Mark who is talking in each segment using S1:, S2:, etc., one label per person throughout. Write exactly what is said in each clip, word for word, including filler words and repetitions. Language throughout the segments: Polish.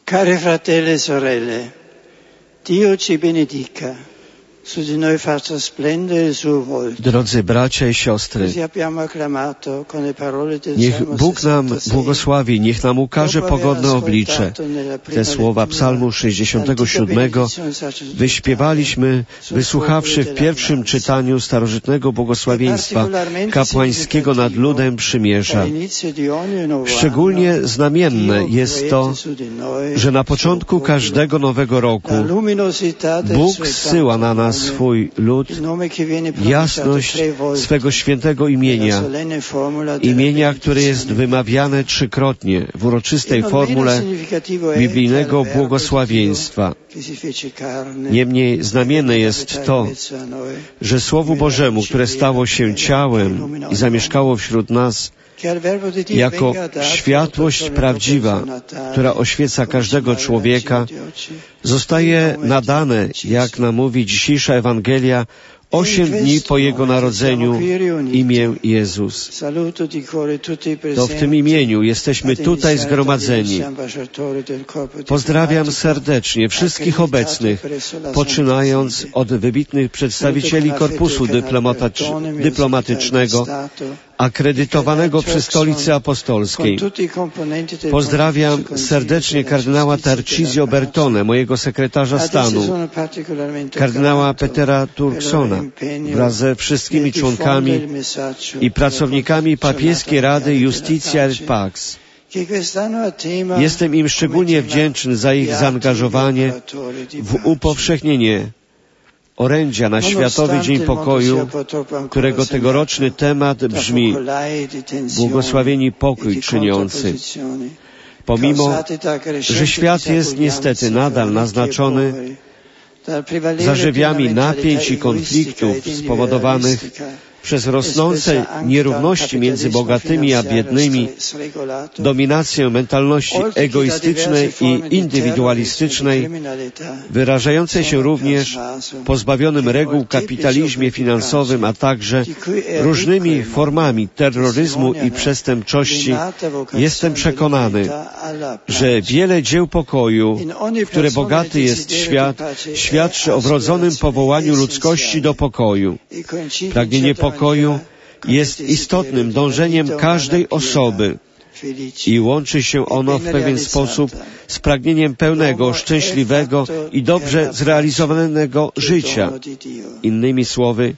S1: Care fratelli e sorelle, Dio ci benedica, su di noi faccia splendere il suo volto.
S2: Drodzy bracia i siostry, niech Bóg nam błogosławi, niech nam ukaże pogodne oblicze. Te słowa Psalmu sześćdziesiątego siódmego wyśpiewaliśmy, wysłuchawszy w pierwszym czytaniu starożytnego błogosławieństwa kapłańskiego nad ludem przymierza. Szczególnie znamienne jest to, że na początku każdego nowego roku Bóg zsyła na nas swój lud, jasność swego świętego imienia, imienia, które jest wymawiane trzykrotnie w uroczystej formule biblijnego błogosławieństwa. Niemniej znamienne jest to, że Słowu Bożemu, które stało się ciałem i zamieszkało wśród nas, jako światłość prawdziwa, która oświeca każdego człowieka, zostaje nadane, jak nam mówi dzisiejsza Ewangelia, osiem dni po Jego narodzeniu imię Jezus. To w tym imieniu jesteśmy tutaj zgromadzeni. Pozdrawiam serdecznie wszystkich obecnych, poczynając od wybitnych przedstawicieli korpusu dyplomatycznego, akredytowanego przy Stolicy Apostolskiej. Pozdrawiam serdecznie kardynała Tarcisio Bertone, mojego sekretarza stanu, kardynała Petera Turksona, wraz ze wszystkimi członkami i pracownikami Papieskiej Rady Justitia et Pax. Jestem im szczególnie wdzięczny za ich zaangażowanie w upowszechnienie orędzia na Światowy Dzień Pokoju, którego tegoroczny temat brzmi Błogosławieni pokój czyniący. Pomimo, że świat jest niestety nadal naznaczony zarzewiami napięć i konfliktów spowodowanych przez rosnące nierówności między bogatymi a biednymi, dominację mentalności egoistycznej i indywidualistycznej, wyrażającej się również w pozbawionym reguł kapitalizmie finansowym, a także różnymi formami terroryzmu i przestępczości, jestem przekonany, że wiele dzieł pokoju, w które bogaty jest świat, świadczy o wrodzonym powołaniu ludzkości do pokoju. Pragnienie pokoju jest istotnym dążeniem każdej osoby i łączy się ono w pewien sposób z pragnieniem pełnego, szczęśliwego i dobrze zrealizowanego życia. Innymi słowy,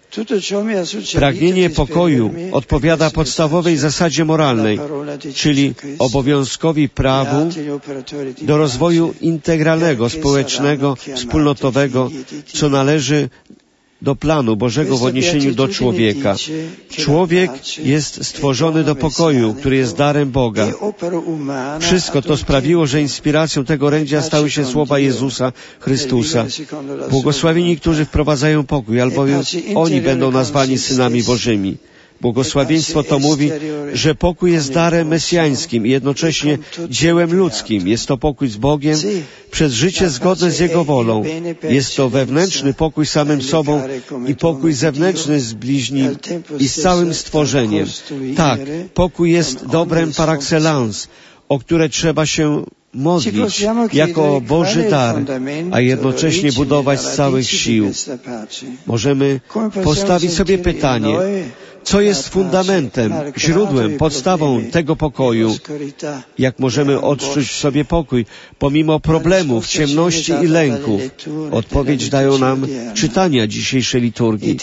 S2: pragnienie pokoju odpowiada podstawowej zasadzie moralnej, czyli obowiązkowi prawu do rozwoju integralnego, społecznego, wspólnotowego, co należy do planu Bożego w odniesieniu do człowieka. Człowiek jest stworzony do pokoju, który jest darem Boga. Wszystko to sprawiło, że inspiracją tego orędzia stały się słowa Jezusa Chrystusa. Błogosławieni, którzy wprowadzają pokój, albowiem oni będą nazwani synami Bożymi. Błogosławieństwo to mówi, że pokój jest darem mesjańskim i jednocześnie dziełem ludzkim. Jest to pokój z Bogiem przez życie zgodne z Jego wolą. Jest to wewnętrzny pokój z samym sobą i pokój zewnętrzny z bliźnim i z całym stworzeniem. Tak, pokój jest dobrem par excellence, o które trzeba się modlić jako Boży dar, a jednocześnie budować z całych sił. Możemy postawić sobie pytanie, co jest fundamentem, źródłem, podstawą tego pokoju? Jak możemy odczuć w sobie pokój, pomimo problemów, ciemności i lęków? Odpowiedź dają nam czytania dzisiejszej liturgii.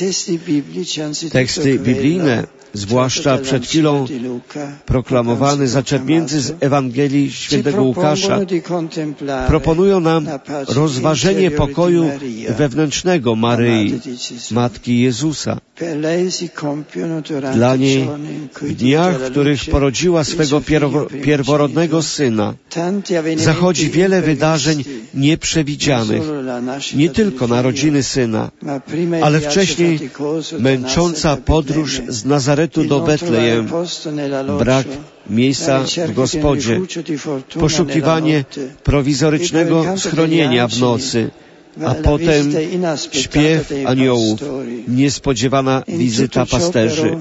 S2: Teksty biblijne, zwłaszcza przed chwilą proklamowany, zaczerpnięty z Ewangelii Świętego Łukasza, proponują nam rozważenie pokoju wewnętrznego Maryi, Matki Jezusa. Dla niej w dniach, w których porodziła swego pierworodnego Syna, zachodzi wiele wydarzeń nieprzewidzianych. Nie tylko narodziny Syna, ale wcześniej męcząca podróż z Nazaretu do Betlejem, brak miejsca w Gospodzie, poszukiwanie prowizorycznego schronienia w nocy, a potem śpiew aniołów, niespodziewana wizyta pasterzy.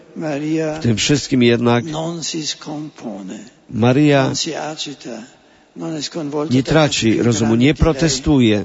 S2: W tym wszystkim jednak Maryja Nie traci rozumu, nie protestuje.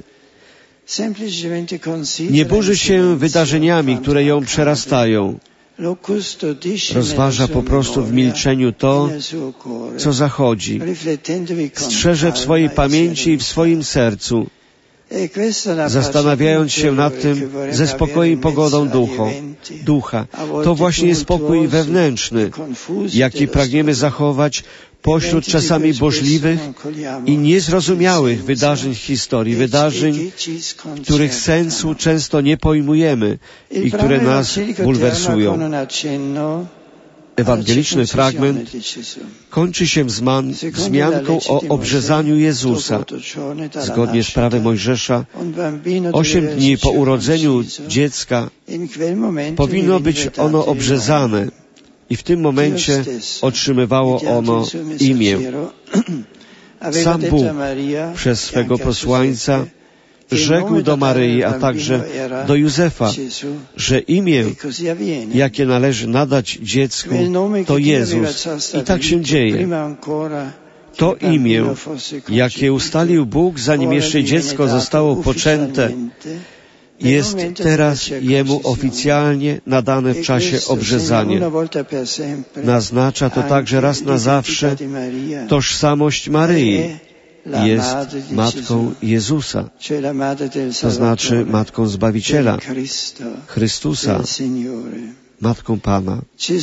S2: Nie burzy się wydarzeniami, które ją przerastają. Rozważa po prostu w milczeniu to, co zachodzi. Strzeże w swojej pamięci i w swoim sercu, zastanawiając się nad tym ze spokojem i pogodą ducho, ducha. To właśnie jest spokój wewnętrzny, jaki pragniemy zachować pośród czasami burzliwych i niezrozumiałych wydarzeń w historii, wydarzeń, których sensu często nie pojmujemy i które nas bulwersują. Ewangeliczny fragment kończy się wzman, wzmianką o obrzezaniu Jezusa. Zgodnie z prawem Mojżesza, osiem dni po urodzeniu dziecka powinno być ono obrzezane i w tym momencie otrzymywało ono imię. Sam Bóg przez swego posłańca rzekł do Maryi, a także do Józefa, że imię, jakie należy nadać dziecku, to Jezus. I tak się dzieje. To imię, jakie ustalił Bóg, zanim jeszcze dziecko zostało poczęte, jest teraz Jemu oficjalnie nadane w czasie obrzezania. Naznacza to także raz na zawsze tożsamość Maryi. Jest matką Jezusa, to znaczy matką Zbawiciela, Chrystusa, matką Pana.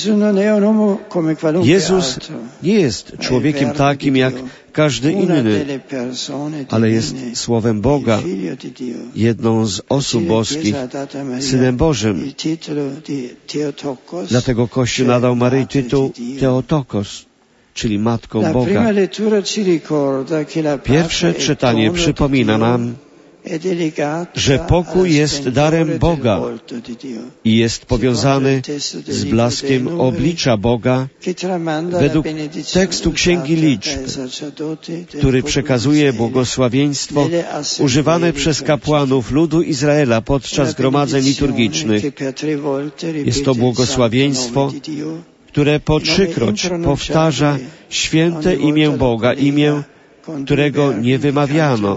S2: Jezus nie jest człowiekiem takim jak każdy inny, ale jest Słowem Boga, jedną z osób boskich, Synem Bożym. Dlatego Kościół nadał Maryi tytuł Theotokos, czyli Matką Boga. Pierwsze czytanie przypomina nam, że pokój jest darem Boga i jest powiązany z blaskiem oblicza Boga według tekstu Księgi Liczb, który przekazuje błogosławieństwo używane przez kapłanów ludu Izraela podczas gromadzeń liturgicznych. Jest to błogosławieństwo, które po trzykroć powtarza święte imię Boga, imię, którego nie wymawiano.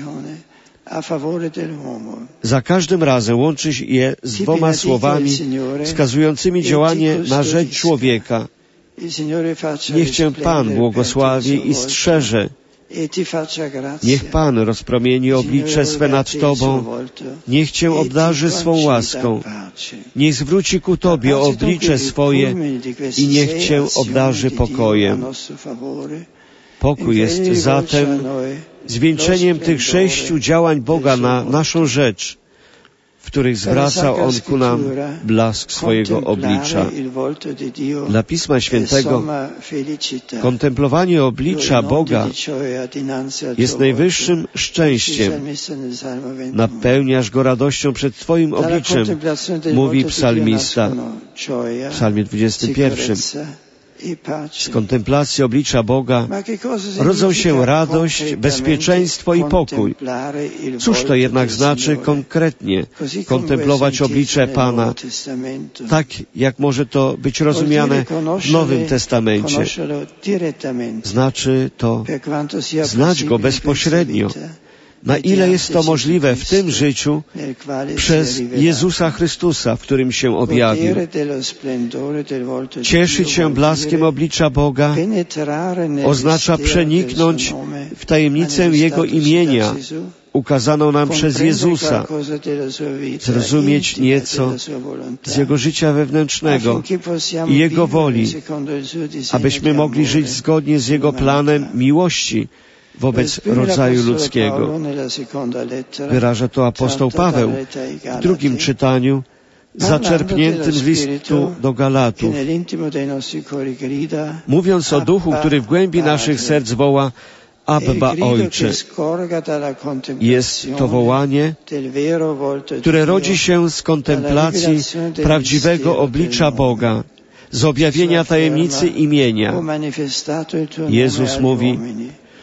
S2: Za każdym razem łączy je z dwoma słowami wskazującymi działanie na rzecz człowieka. Niech Cię Pan błogosławi i strzeże. Niech Pan rozpromieni oblicze swe nad Tobą. Niech Cię obdarzy swą łaską. Niech zwróci ku Tobie oblicze swoje i niech Cię obdarzy pokojem. Pokój jest zatem zwieńczeniem tych sześciu działań Boga na naszą rzecz, w których zwraca On ku nam blask swojego oblicza. Dla Pisma Świętego kontemplowanie oblicza Boga jest najwyższym szczęściem. Napełniasz go radością przed Twoim obliczem, mówi psalmista w psalmie dwudziestym pierwszym. Z kontemplacji oblicza Boga rodzą się radość, bezpieczeństwo i pokój. Cóż to jednak znaczy konkretnie kontemplować oblicze Pana, tak jak może to być rozumiane w Nowym Testamencie? Znaczy to znać Go bezpośrednio. Na ile jest to możliwe w tym życiu przez Jezusa Chrystusa, w którym się objawił. Cieszyć się blaskiem oblicza Boga oznacza przeniknąć w tajemnicę Jego imienia, ukazaną nam przez Jezusa, zrozumieć nieco z Jego życia wewnętrznego i Jego woli, abyśmy mogli żyć zgodnie z Jego planem miłości wobec rodzaju ludzkiego. Wyraża to apostoł Paweł w drugim czytaniu, zaczerpniętym z listu do Galatów, mówiąc o duchu, który w głębi naszych serc woła Abba, Ojcze. Jest to wołanie, które rodzi się z kontemplacji prawdziwego oblicza Boga, z objawienia tajemnicy imienia. Jezus mówi: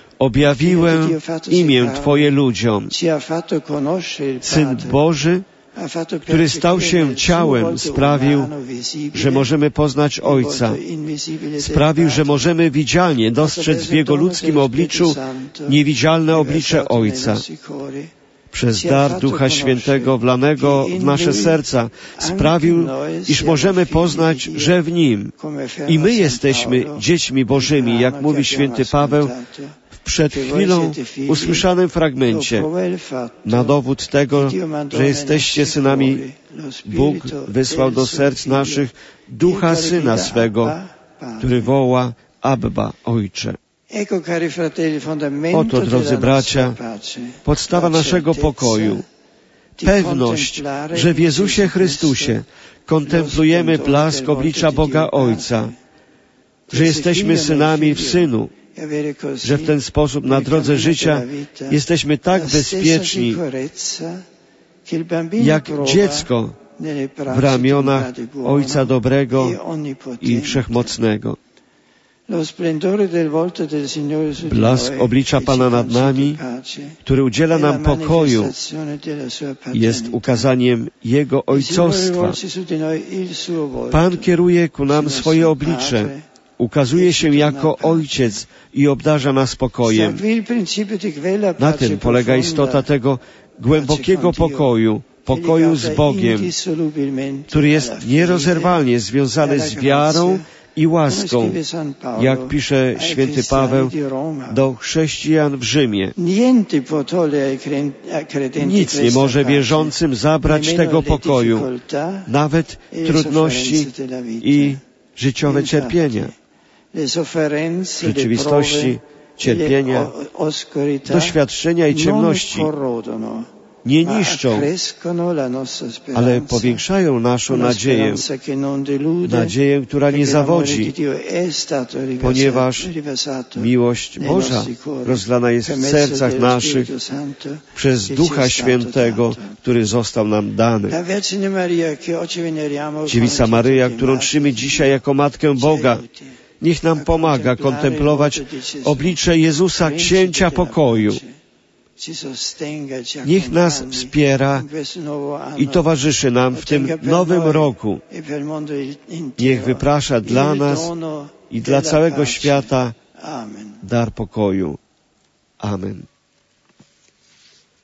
S2: objawiłem imię Twoje ludziom. Syn Boży który stał się ciałem, sprawił, że możemy poznać Ojca. Sprawił, że możemy widzialnie dostrzec w Jego ludzkim obliczu niewidzialne oblicze Ojca. Przez dar Ducha Świętego wlanego w nasze serca sprawił, iż możemy poznać, że w Nim i my jesteśmy dziećmi Bożymi, jak mówi święty Paweł w przed chwilą usłyszanym fragmencie. Na dowód tego, że jesteście synami, Bóg wysłał do serc naszych Ducha Syna swego, który woła Abba, Ojcze. Oto, drodzy bracia, podstawa naszego pokoju. Pewność, że w Jezusie Chrystusie kontemplujemy blask oblicza Boga Ojca, że jesteśmy synami w Synu, że w ten sposób na drodze życia jesteśmy tak bezpieczni, jak dziecko w ramionach Ojca dobrego i wszechmocnego. Blask oblicza Pana nad nami, który udziela nam pokoju, jest ukazaniem Jego ojcostwa. Pan kieruje ku nam swoje oblicze, ukazuje się jako Ojciec i obdarza nas pokojem. Na tym polega istota tego głębokiego pokoju, pokoju z Bogiem, który jest nierozerwalnie związany z wiarą i łaską, jak pisze święty Paweł do chrześcijan w Rzymie. Nic nie może wierzącym zabrać tego pokoju, nawet trudności i życiowe cierpienia. W rzeczywistości cierpienia, doświadczenia i ciemności nie niszczą, ale powiększają naszą nadzieję, nadzieję, która nie zawodzi, ponieważ miłość Boża rozlana jest w sercach naszych przez Ducha Świętego, który został nam dany. Dziewica Maryja, którą czcimy dzisiaj jako Matkę Boga, niech nam pomaga kontemplować oblicze Jezusa, Księcia Pokoju. Niech nas wspiera i towarzyszy nam w tym nowym roku. Niech wyprasza dla nas i dla całego świata dar pokoju. Amen.